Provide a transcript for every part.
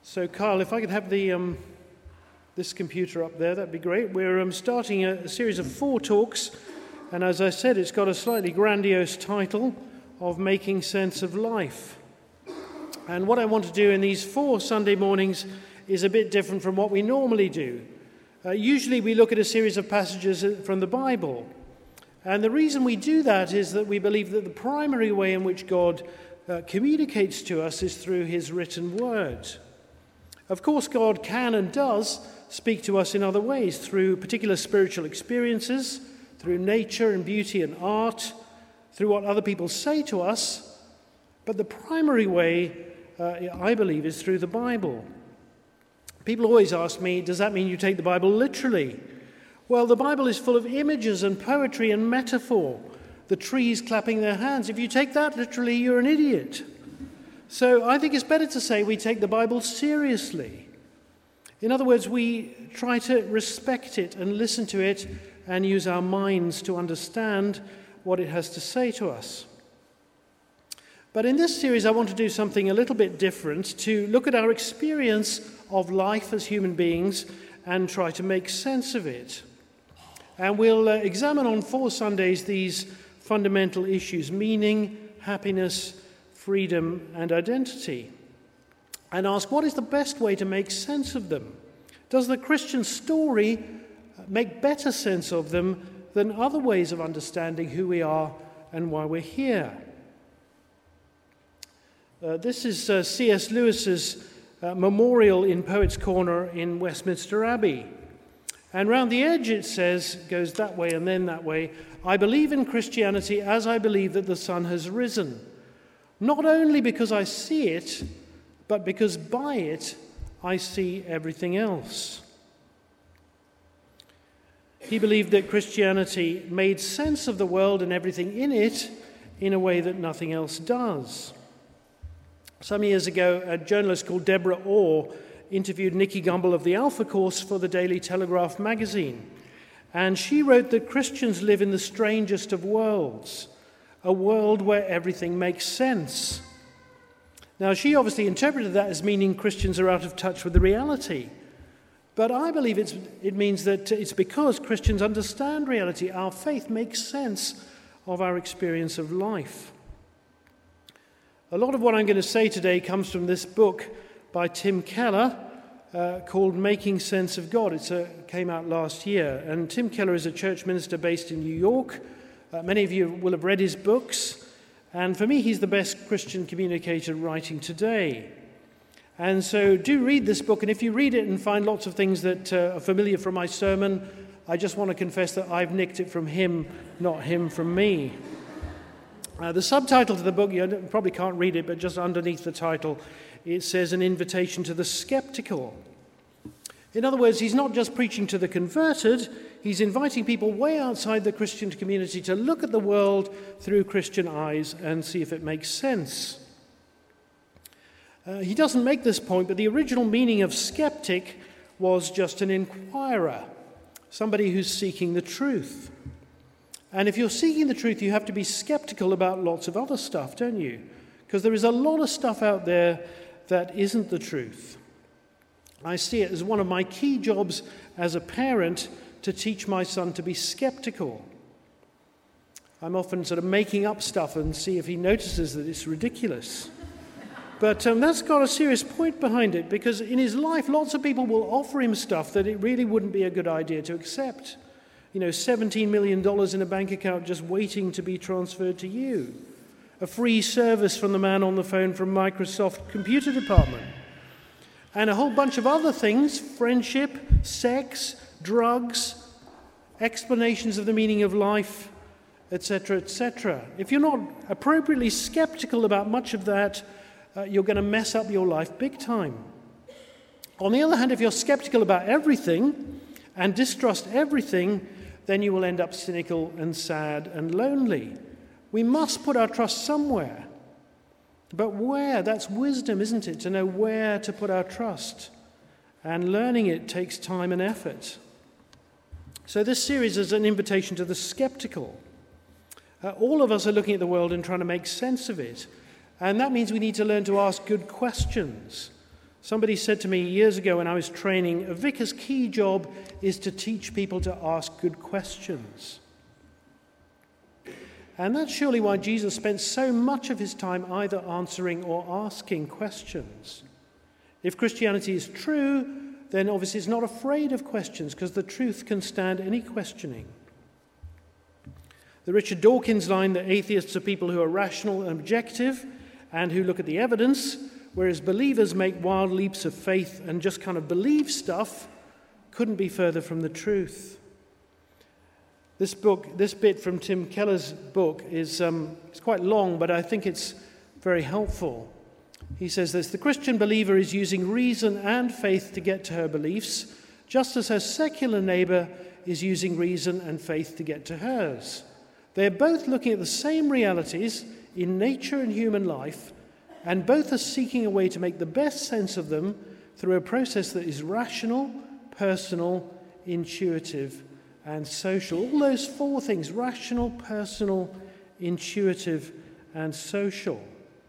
So, Kyle, if I could have this computer up there, that'd be great. We're starting a series of 4 talks, and as I said, it's got a slightly grandiose title of Making Sense of Life. And what I want to do in these 4 Sunday mornings is a bit different from what we normally do. Usually we look at a series of passages from the Bible, and the reason we do that is that we believe that the primary way in which God communicates to us is through his written word. Of course, God can and does speak to us in other ways, through particular spiritual experiences, through nature and beauty and art, through what other people say to us. But the primary way, I believe, is through the Bible. People always ask me, does that mean you take the Bible literally? Well, the Bible is full of images and poetry and metaphor. The trees clapping their hands. If you take that literally, you're an idiot. So I think it's better to say we take the Bible seriously. In other words, we try to respect it and listen to it and use our minds to understand what it has to say to us. But in this series, I want to do something a little bit different, to look at our experience of life as human beings and try to make sense of it. And we'll examine on 4 Sundays these fundamental issues: meaning, happiness, freedom, and identity, and ask, what is the best way to make sense of them? Does the Christian story make better sense of them than other ways of understanding who we are and why we're here? This is C.S. Lewis's memorial in Poets' Corner in Westminster Abbey. And round the edge it says, goes that way and then that way, "I believe in Christianity as I believe that the sun has risen. Not only because I see it, but because by it I see everything else." He believed that Christianity made sense of the world and everything in it in a way that nothing else does. Some years ago, a journalist called Deborah Orr interviewed Nicky Gumbel of the Alpha Course for the Daily Telegraph magazine. And she wrote that Christians live in the strangest of worlds, a world where everything makes sense. Now, she obviously interpreted that as meaning Christians are out of touch with the reality. But I believe it means that it's because Christians understand reality. Our faith makes sense of our experience of life. A lot of what I'm going to say today comes from this book by Tim Keller called Making Sense of God. It came out last year. And Tim Keller is a church minister based in New York. Many of you will have read his books. And for me, he's the best Christian communicator writing today. And so do read this book. And if you read it and find lots of things that are familiar from my sermon, I just want to confess that I've nicked it from him, not him from me. The subtitle to the book, you probably can't read it, but just underneath the title, it says An Invitation to the Skeptical. In other words, he's not just preaching to the converted, he's inviting people way outside the Christian community to look at the world through Christian eyes and see if it makes sense. He doesn't make this point, but the original meaning of skeptic was just an inquirer, somebody who's seeking the truth. And if you're seeking the truth, you have to be skeptical about lots of other stuff, don't you? Because there is a lot of stuff out there that isn't the truth. I see it as one of my key jobs as a parent to teach my son to be skeptical. I'm often sort of making up stuff and see if he notices that it's ridiculous. But that's got a serious point behind it, because in his life, lots of people will offer him stuff that it really wouldn't be a good idea to accept. You know, $17 million in a bank account just waiting to be transferred to you. A free service from the man on the phone from Microsoft Computer Department. And a whole bunch of other things: friendship, sex, drugs, explanations of the meaning of life, etc., etc. If you're not appropriately skeptical about much of that, you're going to mess up your life big time. On the other hand, if you're skeptical about everything and distrust everything, then you will end up cynical and sad and lonely. We must put our trust somewhere. But where? That's wisdom, isn't it? To know where to put our trust. And learning it takes time and effort. So this series is an invitation to the skeptical. All of us are looking at the world and trying to make sense of it. And that means we need to learn to ask good questions. Somebody said to me years ago when I was training, a vicar's key job is to teach people to ask good questions. And that's surely why Jesus spent so much of his time either answering or asking questions. If Christianity is true, then obviously it's not afraid of questions because the truth can stand any questioning. The Richard Dawkins line that atheists are people who are rational and objective and who look at the evidence, whereas believers make wild leaps of faith and just kind of believe stuff, couldn't be further from the truth. This bit from Tim Keller's book is it's quite long, but I think it's very helpful. He says this: the Christian believer is using reason and faith to get to her beliefs, just as her secular neighbor is using reason and faith to get to hers. They're both looking at the same realities in nature and human life, and both are seeking a way to make the best sense of them through a process that is rational, personal, intuitive, and social. All those four things: rational, personal, intuitive, and social.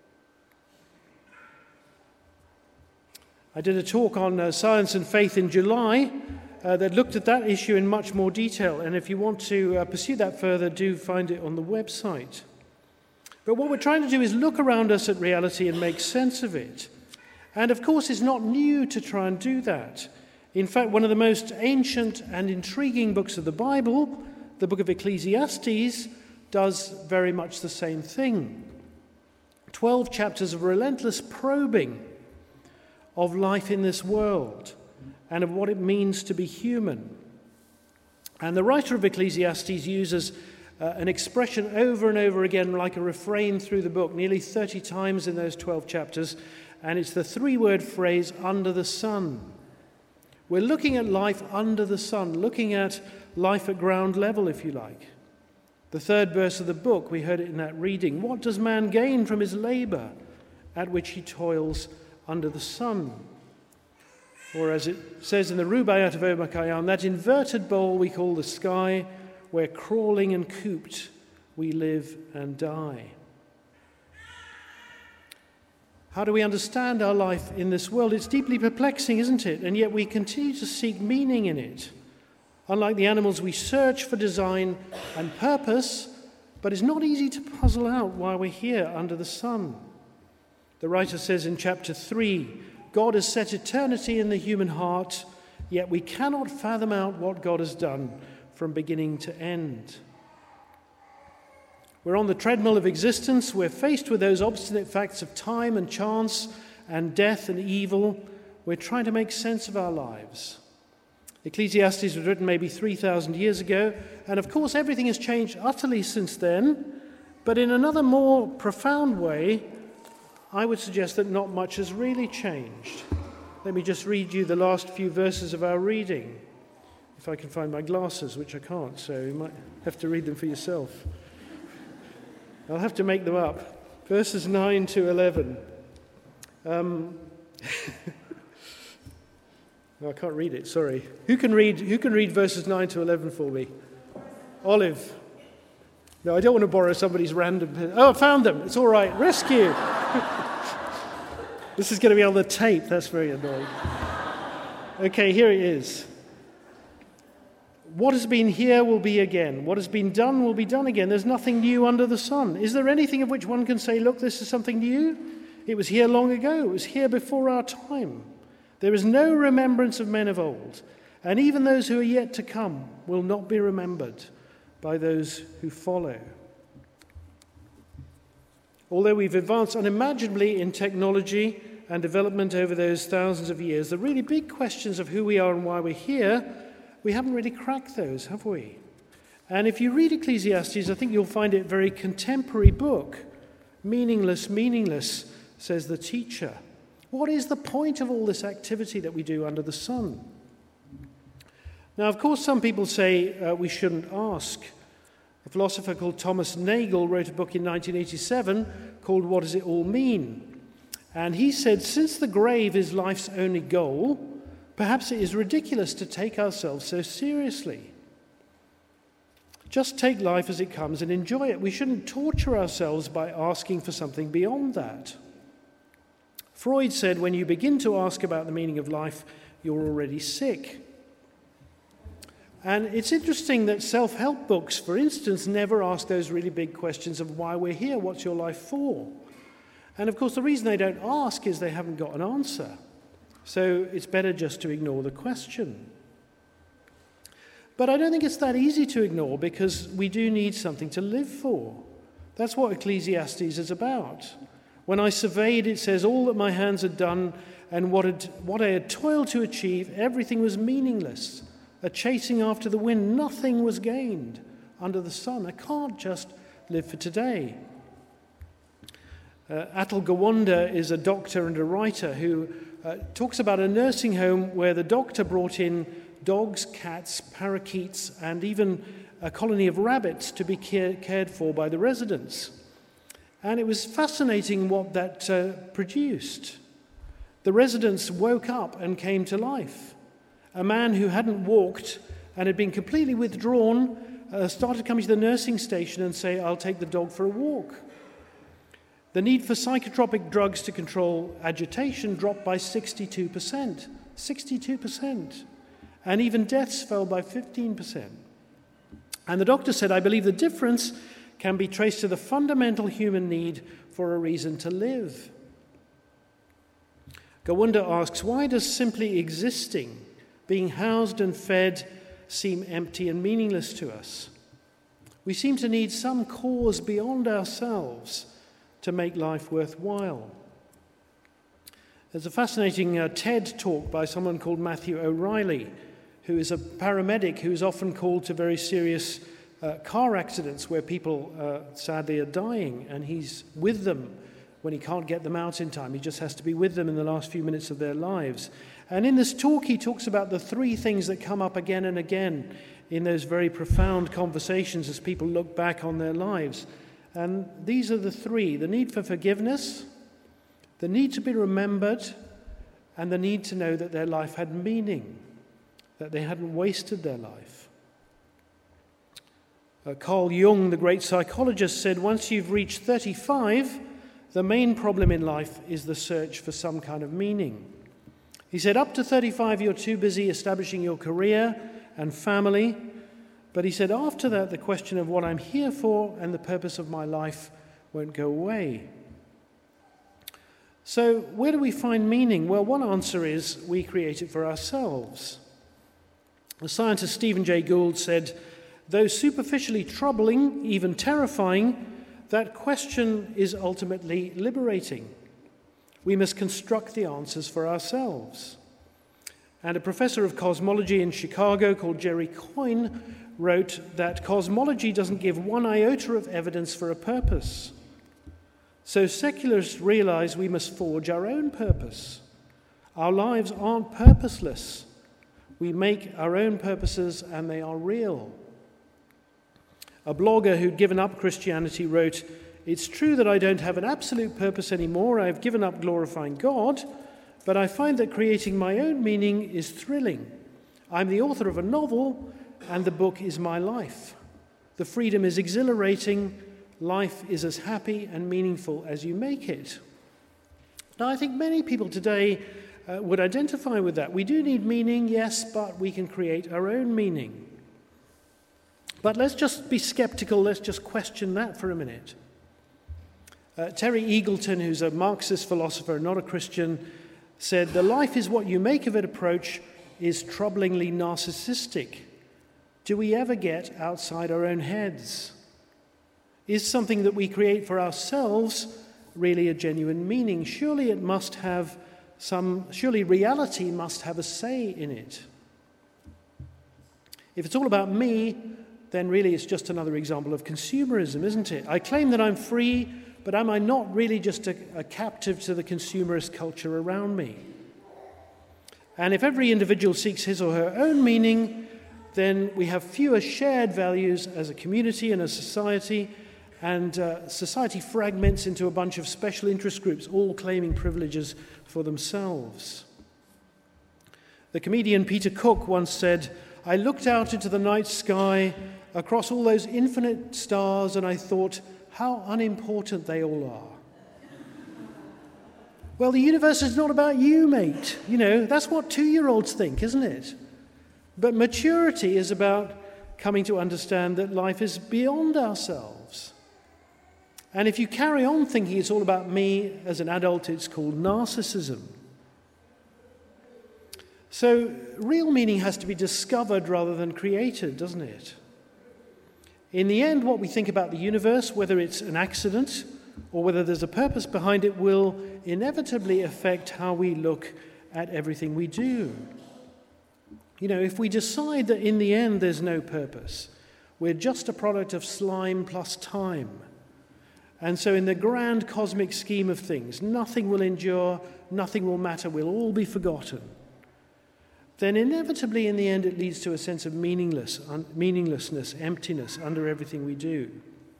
I did a talk on science and faith in July that looked at that issue in much more detail, and if you want to pursue that further, do find it on the website. But what we're trying to do is look around us at reality and make sense of it. And of course, it's not new to try and do that. In fact, one of the most ancient and intriguing books of the Bible, the book of Ecclesiastes, does very much the same thing. 12 chapters of relentless probing of life in this world and of what it means to be human. And the writer of Ecclesiastes uses an expression over and over again like a refrain through the book, nearly 30 times in those 12 chapters, and it's the three-word phrase, under the sun. We're looking at life under the sun, looking at life at ground level, if you like. The third verse of the book, we heard it in that reading: what does man gain from his labor at which he toils under the sun? Or as it says in the Rubaiyat of Omar Khayyam, that inverted bowl we call the sky, where crawling and cooped we live and die. How do we understand our life in this world? It's deeply perplexing, isn't it? And yet we continue to seek meaning in it. Unlike the animals, we search for design and purpose, but it's not easy to puzzle out why we're here under the sun. The writer says in chapter 3, God has set eternity in the human heart, yet we cannot fathom out what God has done from beginning to end. We're on the treadmill of existence. We're faced with those obstinate facts of time and chance and death and evil. We're trying to make sense of our lives. Ecclesiastes was written maybe 3,000 years ago, and of course everything has changed utterly since then, but in another more profound way, I would suggest that not much has really changed. Let me just read you the last few verses of our reading, if I can find my glasses, which I can't, so you might have to read them for yourself. I'll have to make them up. Verses 9 to 11. I can't read it, sorry. Who can read verses 9 to 11 for me? Olive. No, I don't want to borrow somebody's random pen. Oh, I found them. It's all right. Rescue. This is going to be on the tape. That's very annoying. Okay, here it is. What has been here will be again. What has been done will be done again. There's nothing new under the sun. Is there anything of which one can say, look, this is something new? It was here long ago. It was here before our time. There is no remembrance of men of old, and even those who are yet to come will not be remembered by those who follow. Although we've advanced unimaginably in technology and development over those thousands of years, the really big questions of who we are and why we're here, we haven't really cracked those, have we? And if you read Ecclesiastes, I think you'll find it a very contemporary book. Meaningless, meaningless, says the teacher. What is the point of all this activity that we do under the sun? Now, of course, some people say we shouldn't ask. A philosopher called Thomas Nagel wrote a book in 1987 called What Does It All Mean? And he said, since the grave is life's only goal, perhaps it is ridiculous to take ourselves so seriously. Just take life as it comes and enjoy it. We shouldn't torture ourselves by asking for something beyond that. Freud said, when you begin to ask about the meaning of life, you're already sick. And it's interesting that self-help books, for instance, never ask those really big questions of why we're here, what's your life for? And of course, the reason they don't ask is they haven't got an answer. So it's better just to ignore the question. But I don't think it's that easy to ignore, because we do need something to live for. That's what Ecclesiastes is about. When I surveyed, it says, all that my hands had done and what I had toiled to achieve, everything was meaningless. A chasing after the wind, nothing was gained under the sun. I can't just live for today. Atul Gawande is a doctor and a writer who talks about a nursing home where the doctor brought in dogs, cats, parakeets, and even a colony of rabbits to be cared for by the residents. And it was fascinating what that produced. The residents woke up and came to life. A man who hadn't walked and had been completely withdrawn started coming to the nursing station and say, I'll take the dog for a walk. The need for psychotropic drugs to control agitation dropped by 62%. 62%. And even deaths fell by 15%. And the doctor said, I believe the difference can be traced to the fundamental human need for a reason to live. Gawande asks, why does simply existing, being housed and fed, seem empty and meaningless to us? We seem to need some cause beyond ourselves to make life worthwhile. There's a fascinating TED talk by someone called Matthew O'Reilly, who is a paramedic who's often called to very serious car accidents where people sadly are dying, and he's with them when he can't get them out in time. He just has to be with them in the last few minutes of their lives. And in this talk, he talks about the three things that come up again and again in those very profound conversations as people look back on their lives. And these are the three: the need for forgiveness, the need to be remembered, and the need to know that their life had meaning, that they hadn't wasted their life. Carl Jung, the great psychologist, said once you've reached 35, the main problem in life is the search for some kind of meaning. He said up to 35 you're too busy establishing your career and family, but he said after that the question of what I'm here for and the purpose of my life won't go away. So where do we find meaning? Well, one answer is we create it for ourselves. The scientist Stephen Jay Gould said, though superficially troubling, even terrifying, that question is ultimately liberating. We must construct the answers for ourselves. And a professor of cosmology in Chicago called Jerry Coyne wrote that cosmology doesn't give one iota of evidence for a purpose. So secularists realize we must forge our own purpose. Our lives aren't purposeless. We make our own purposes, and they are real. A blogger who'd given up Christianity wrote, it's true that I don't have an absolute purpose anymore. I've given up glorifying God, but I find that creating my own meaning is thrilling. I'm the author of a novel, and the book is my life. The freedom is exhilarating. Life is as happy and meaningful as you make it. Now, I think many people today would identify with that. We do need meaning, yes, but we can create our own meaning. But let's just be skeptical. Let's just question that for a minute. Terry Eagleton, who's a Marxist philosopher, not a Christian, said, the life is what you make of it approach is troublingly narcissistic. Do we ever get outside our own heads? Is something that we create for ourselves really a genuine meaning? Surely reality must have a say in it. If it's all about me, then really it's just another example of consumerism, isn't it? I claim that I'm free, but am I not really just a captive to the consumerist culture around me? And if every individual seeks his or her own meaning, then we have fewer shared values as a community and a society, and society fragments into a bunch of special interest groups, all claiming privileges for themselves. The comedian Peter Cook once said, I looked out into the night sky across all those infinite stars, and I thought, how unimportant they all are. Well, the universe is not about you, mate. You know, that's what 2-year-olds think, isn't it? But maturity is about coming to understand that life is beyond ourselves. And if you carry on thinking it's all about me as an adult, it's called narcissism. So real meaning has to be discovered rather than created, doesn't it? In the end, what we think about the universe, whether it's an accident or whether there's a purpose behind it, will inevitably affect how we look at everything we do. You know, if we decide that in the end there's no purpose, we're just a product of slime plus time. And so in the grand cosmic scheme of things, nothing will endure, nothing will matter, we'll all be forgotten. Then inevitably in the end it leads to a sense of meaninglessness, emptiness under everything we do.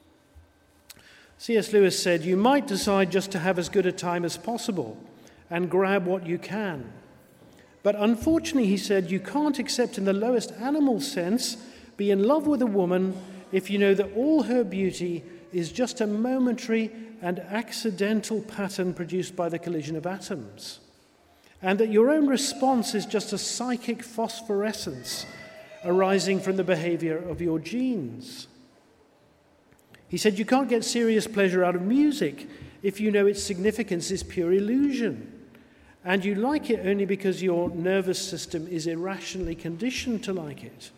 C.S. Lewis said, "You might decide just to have as good a time as possible and grab what you can. But unfortunately," he said, "you can't, except in the lowest animal sense, be in love with a woman if you know that all her beauty is just a momentary and accidental pattern produced by the collision of atoms, and that your own response is just a psychic phosphorescence arising from the behavior of your genes." He said, "You can't get serious pleasure out of music if you know its significance is pure illusion, and you like it only because your nervous system is irrationally conditioned to like it."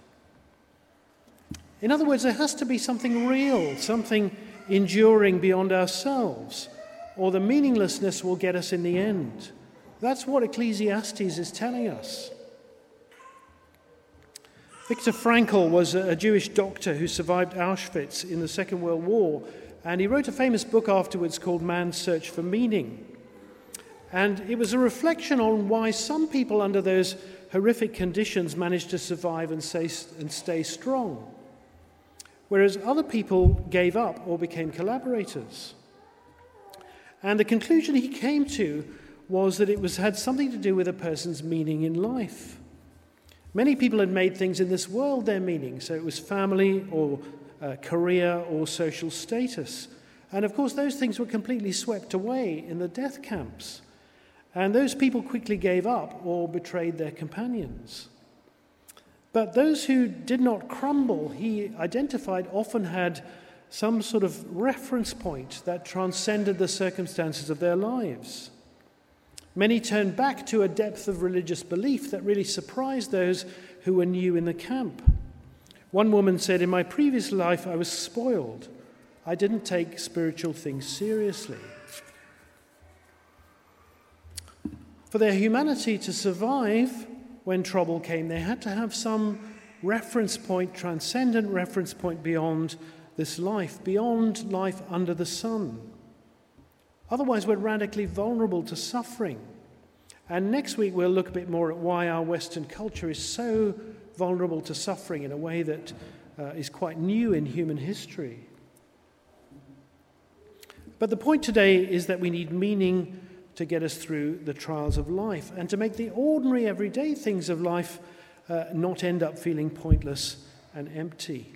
In other words, there has to be something real, something enduring beyond ourselves, or the meaninglessness will get us in the end. That's what Ecclesiastes is telling us. Viktor Frankl was a Jewish doctor who survived Auschwitz in the Second World War, and he wrote a famous book afterwards called Man's Search for Meaning. And it was a reflection on why some people under those horrific conditions managed to survive and stay strong, whereas other people gave up or became collaborators. And the conclusion he came to was that it had something to do with a person's meaning in life. Many people had made things in this world their meaning, so it was family or career or social status. And of course, those things were completely swept away in the death camps. And those people quickly gave up or betrayed their companions. But those who did not crumble, he identified, often had some sort of reference point that transcended the circumstances of their lives. Many turned back to a depth of religious belief that really surprised those who were new in the camp. One woman said, "In my previous life, I was spoiled. I didn't take spiritual things seriously." For their humanity to survive when trouble came, they had to have some reference point, transcendent reference point beyond this life, beyond life under the sun. Otherwise, we're radically vulnerable to suffering. And next week, we'll look a bit more at why our Western culture is so vulnerable to suffering in a way that is quite new in human history. But the point today is that we need meaning to get us through the trials of life and to make the ordinary, everyday things of life not end up feeling pointless and empty.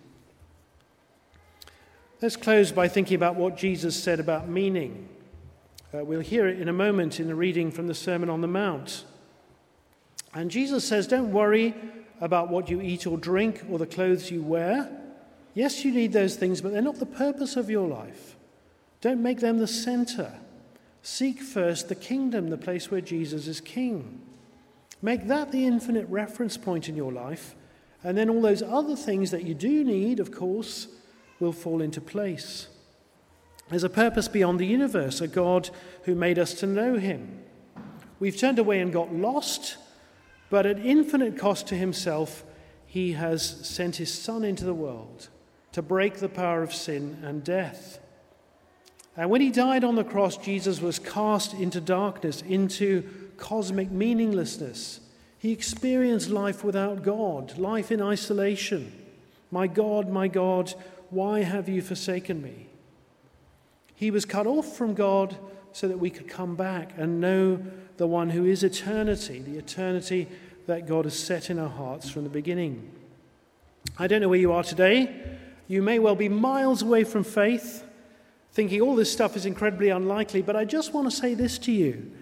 Let's close by thinking about what Jesus said about meaning. We'll hear it in a moment in the reading from the Sermon on the Mount. And Jesus says, "Don't worry about what you eat or drink or the clothes you wear. Yes, you need those things, but they're not the purpose of your life. Don't make them the center. Seek first the kingdom, the place where Jesus is king. Make that the infinite reference point in your life, and then all those other things that you do need, of course, will fall into place. There's a purpose beyond the universe, a God who made us to know him. We've turned away and got lost, but at infinite cost to himself, he has sent his Son into the world to break the power of sin and death. And when he died on the cross, Jesus was cast into darkness, into cosmic meaninglessness. He experienced life without God, life in isolation. My God, why have you forsaken me?" He was cut off from God so that we could come back and know the one who is eternity, the eternity that God has set in our hearts from the beginning. I don't know where you are today. You may well be miles away from faith, thinking all this stuff is incredibly unlikely, but I just want to say this to you.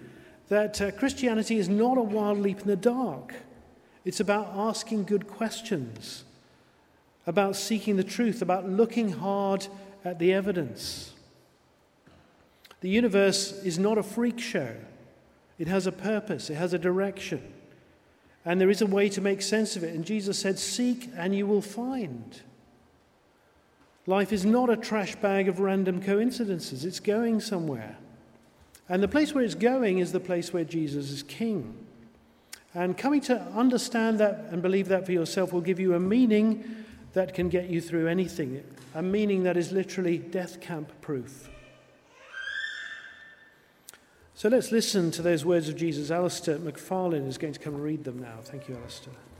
that Christianity is not a wild leap in the dark. It's about asking good questions, about seeking the truth, about looking hard at the evidence. The universe is not a freak show. It has a purpose, it has a direction, and there is a way to make sense of it. And Jesus said, "Seek and you will find." Life is not a trash bag of random coincidences. It's going somewhere. And the place where it's going is the place where Jesus is king. And coming to understand that and believe that for yourself will give you a meaning that can get you through anything, a meaning that is literally death camp proof. So let's listen to those words of Jesus. Alistair McFarlane is going to come and read them now. Thank you, Alistair.